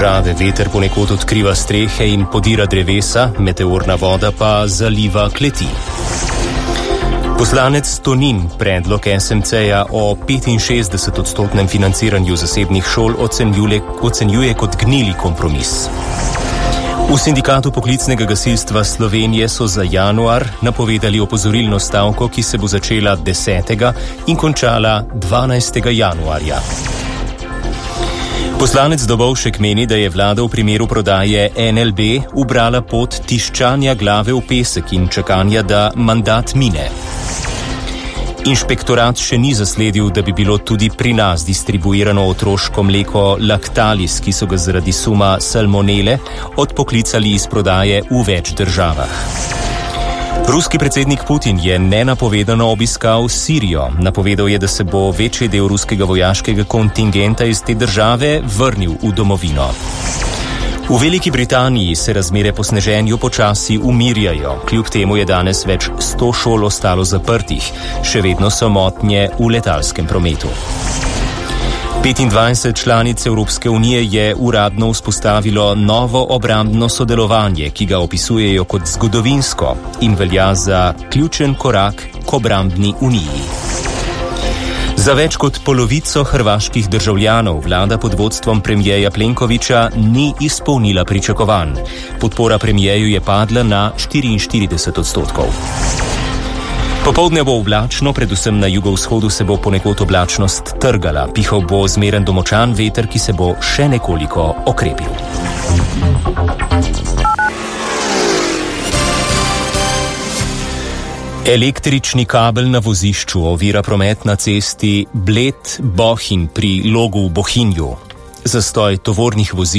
države veter ponekod odkriva strehe in podira drevesa, meteorna voda pa zaliva kleti. Poslanec Tonin predlog SMC-ja o 65% financiranju zasebnih šol ocenjuje kot gnili kompromis. V Sindikatu poklicnega gasilstva Slovenije so za januar napovedali opozorilno stavko, ki se bo začela 10. in končala 12. januarja. Poslanec Dobovšek meni, da je vlada v primeru prodaje NLB ubrala pot tiščanja glave v pesek in čakanja, da mandat mine. Inšpektorat še ni zasledil, da bi bilo tudi pri nas distribuirano otroško mleko Lactalis, ki so ga zaradi suma salmonele odpoklicali iz prodaje v več državah. Ruski predsednik Putin je nenapovedano obiskal Sirijo. Napovedal je, da se bo večji del ruskega vojaškega kontingenta iz te države vrnil v domovino. V Veliki Britaniji se razmere po sneženju počasi umirjajo. Kljub temu je danes več 100 šol ostalo zaprtih. Še vedno so motnje v letalskem prometu. 25 članic Evropske unije je uradno vzpostavilo novo obrambno sodelovanje, ki ga opisujejo kot zgodovinsko in velja za ključen korak k obrambni uniji. Za več kot polovico hrvaških državljanov vlada pod vodstvom premijeja Plenkovića ni izpolnila pričakovanj. Podpora premijeju je padla na 44%. Popoldne bo oblačno, predvsem na jugovzhodu se bo ponekod oblačnost trgala. Pihal bo zmeren do močan veter, ki se bo še nekoliko okrepil. Električni kabel na vozišču ovira promet na cesti Bled-Bohinj pri Logu v Bohinju. Zastoj tovornih vozil